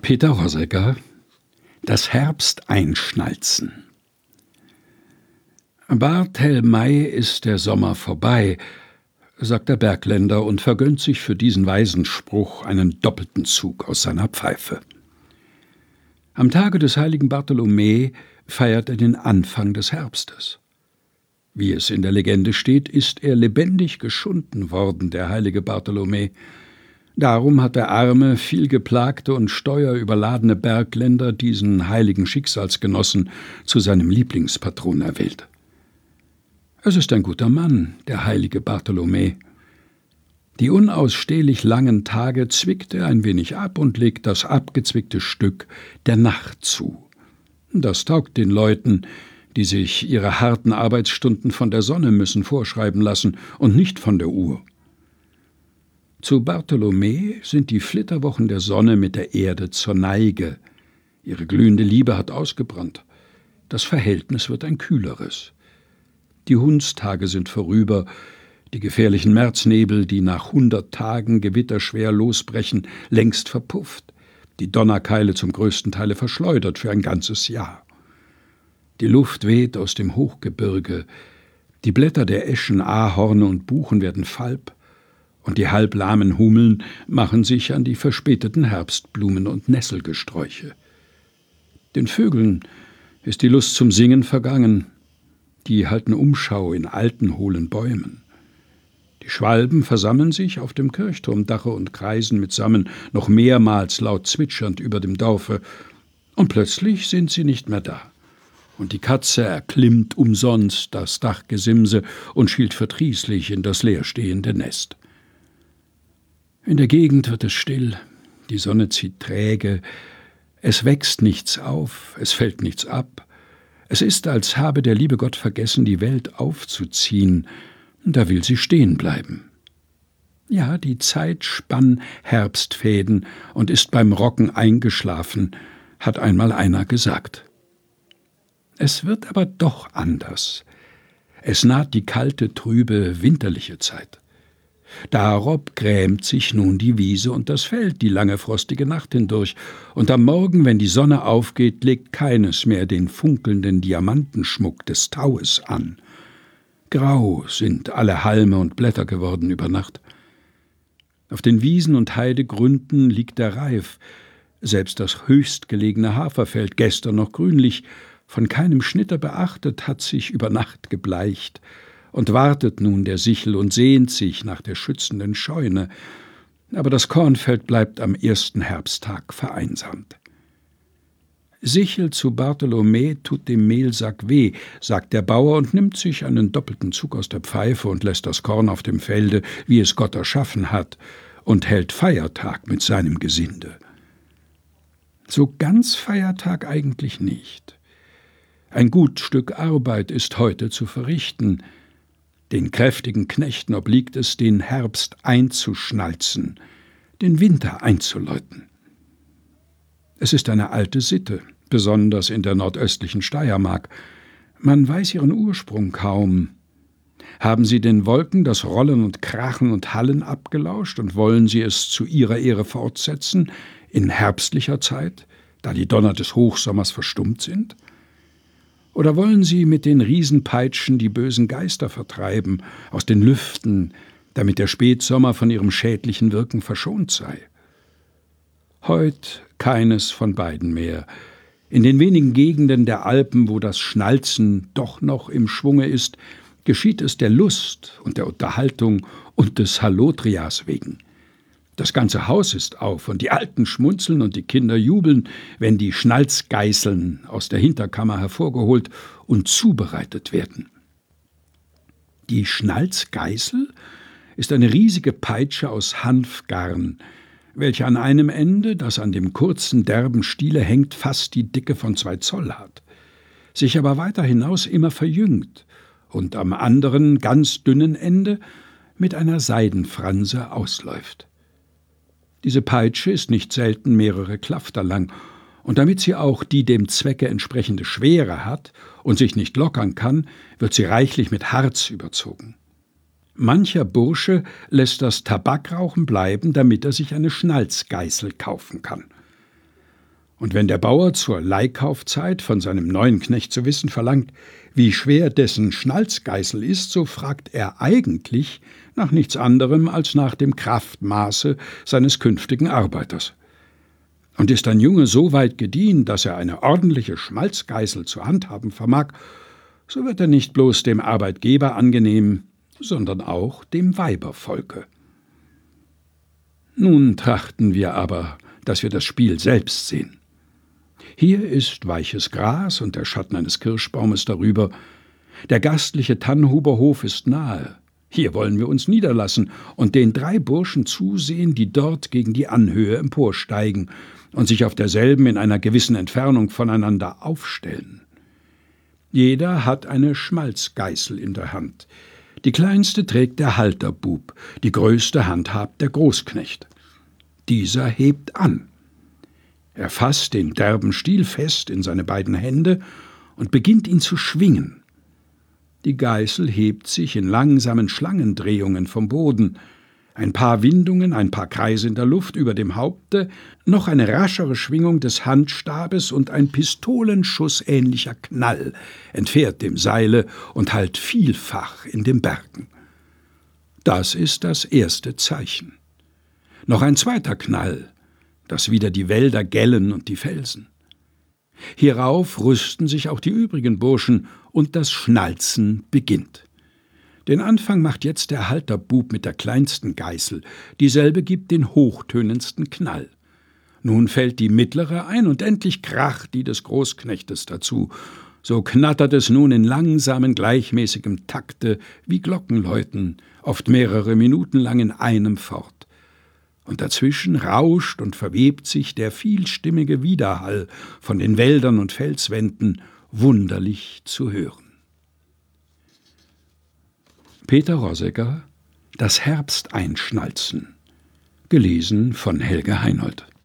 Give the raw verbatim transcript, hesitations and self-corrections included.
Peter Rosegger: Das Herbsteinschnalzen. Bart hell Mai ist der Sommer vorbei, sagt der Bergländer und vergönnt sich für diesen weisen Spruch einen doppelten Zug aus seiner Pfeife. Am Tage des heiligen Bartholomä feiert er den Anfang des Herbstes. Wie es in der Legende steht, ist er lebendig geschunden worden, der heilige Bartholomä. Darum hat der arme, vielgeplagte und steuerüberladene Bergländer diesen heiligen Schicksalsgenossen zu seinem Lieblingspatron erwählt. Es ist ein guter Mann, der heilige Bartholomä. Die unausstehlich langen Tage zwickt er ein wenig ab und legt das abgezwickte Stück der Nacht zu. Das taugt den Leuten, die sich ihre harten Arbeitsstunden von der Sonne müssen vorschreiben lassen und nicht von der Uhr. Zu Bartholomä sind die Flitterwochen der Sonne mit der Erde zur Neige. Ihre glühende Liebe hat ausgebrannt. Das Verhältnis wird ein kühleres. Die Hundstage sind vorüber, die gefährlichen Märznebel, die nach hundert Tagen gewitterschwer losbrechen, längst verpufft, die Donnerkeile zum größten Teile verschleudert für ein ganzes Jahr. Die Luft weht aus dem Hochgebirge, die Blätter der Eschen, Ahorne und Buchen werden falb, und die halblahmen Hummeln machen sich an die verspäteten Herbstblumen und Nesselgesträuche. Den Vögeln ist die Lust zum Singen vergangen, die halten Umschau in alten, hohlen Bäumen. Die Schwalben versammeln sich auf dem Kirchturmdache und kreisen mitsammen noch mehrmals laut zwitschernd über dem Dorfe, und plötzlich sind sie nicht mehr da. Und die Katze erklimmt umsonst das Dachgesimse und schielt verdrießlich in das leerstehende Nest. In der Gegend wird es still, die Sonne zieht träge, es wächst nichts auf, es fällt nichts ab. Es ist, als habe der liebe Gott vergessen, die Welt aufzuziehen, da will sie stehen bleiben. Ja, die Zeit spann Herbstfäden und ist beim Rocken eingeschlafen, hat einmal einer gesagt. Es wird aber doch anders. Es naht die kalte, trübe, winterliche Zeit. Darob grämt sich nun die Wiese und das Feld die lange frostige Nacht hindurch, und am Morgen, wenn die Sonne aufgeht, legt keines mehr den funkelnden Diamantenschmuck des Taues an. Grau sind alle Halme und Blätter geworden über Nacht. Auf den Wiesen und Heidegründen liegt der Reif, selbst das höchstgelegene Haferfeld, gestern noch grünlich, von keinem Schnitter beachtet, hat sich über Nacht gebleicht und wartet nun der Sichel und sehnt sich nach der schützenden Scheune, aber das Kornfeld bleibt am ersten Herbsttag vereinsamt. Sichel zu Bartholomä tut dem Mehlsack weh, sagt der Bauer und nimmt sich einen doppelten Zug aus der Pfeife und lässt das Korn auf dem Felde, wie es Gott erschaffen hat, und hält Feiertag mit seinem Gesinde. So ganz Feiertag eigentlich nicht. Ein gut Stück Arbeit ist heute zu verrichten. Den kräftigen Knechten obliegt es, den Herbst einzuschnalzen, den Winter einzuläuten. Es ist eine alte Sitte, besonders in der nordöstlichen Steiermark. Man weiß ihren Ursprung kaum. Haben Sie den Wolken das Rollen und Krachen und Hallen abgelauscht und wollen Sie es zu ihrer Ehre fortsetzen, in herbstlicher Zeit, da die Donner des Hochsommers verstummt sind? Oder wollen Sie mit den Riesenpeitschen die bösen Geister vertreiben aus den Lüften, damit der Spätsommer von ihrem schädlichen Wirken verschont sei? Heut keines von beiden mehr. In den wenigen Gegenden der Alpen, wo das Schnalzen doch noch im Schwunge ist, geschieht es der Lust und der Unterhaltung und des Hallotrias wegen. Das ganze Haus ist auf, und die Alten schmunzeln und die Kinder jubeln, wenn die Schnalzgeißeln aus der Hinterkammer hervorgeholt und zubereitet werden. Die Schnalzgeißel ist eine riesige Peitsche aus Hanfgarn, welche an einem Ende, das an dem kurzen, derben Stiele hängt, fast die Dicke von zwei Zoll hat, sich aber weiter hinaus immer verjüngt und am anderen, ganz dünnen Ende mit einer Seidenfranse ausläuft. Diese Peitsche ist nicht selten mehrere Klafter lang, und damit sie auch die dem Zwecke entsprechende Schwere hat und sich nicht lockern kann, wird sie reichlich mit Harz überzogen. Mancher Bursche lässt das Tabakrauchen bleiben, damit er sich eine Schnalzgeißel kaufen kann. Und wenn der Bauer zur Leihkaufzeit von seinem neuen Knecht zu wissen verlangt, wie schwer dessen Schnalzgeißel ist, so fragt er eigentlich nach nichts anderem als nach dem Kraftmaße seines künftigen Arbeiters. Und ist ein Junge so weit gediehen, dass er eine ordentliche Schmalzgeißel zu handhaben vermag, so wird er nicht bloß dem Arbeitgeber angenehm, sondern auch dem Weibervolke. Nun trachten wir aber, dass wir das Spiel selbst sehen. Hier ist weiches Gras und der Schatten eines Kirschbaumes darüber. Der gastliche Tannhuberhof ist nahe. Hier wollen wir uns niederlassen und den drei Burschen zusehen, die dort gegen die Anhöhe emporsteigen und sich auf derselben in einer gewissen Entfernung voneinander aufstellen. Jeder hat eine Schmalzgeißel in der Hand. Die kleinste trägt der Halterbub, die größte handhabt der Großknecht. Dieser hebt an. Er fasst den derben Stiel fest in seine beiden Hände und beginnt ihn zu schwingen. Die Geißel hebt sich in langsamen Schlangendrehungen vom Boden. Ein paar Windungen, ein paar Kreise in der Luft über dem Haupte, noch eine raschere Schwingung des Handstabes und ein pistolenschussähnlicher Knall entfährt dem Seile und hallt vielfach in den Bergen. Das ist das erste Zeichen. Noch ein zweiter Knall, dass wieder die Wälder gellen und die Felsen. Hierauf rüsten sich auch die übrigen Burschen, und das Schnalzen beginnt. Den Anfang macht jetzt der Halterbub mit der kleinsten Geißel, dieselbe gibt den hochtönendsten Knall. Nun fällt die mittlere ein, und endlich kracht die des Großknechtes dazu. So knattert es nun in langsamen, gleichmäßigem Takte wie Glockenläuten, oft mehrere Minuten lang in einem fort. Und dazwischen rauscht und verwebt sich der vielstimmige Widerhall von den Wäldern und Felswänden, wunderlich zu hören. Peter Rosegger, Das Herbsteinschnalzen, gelesen von Helge Heinold.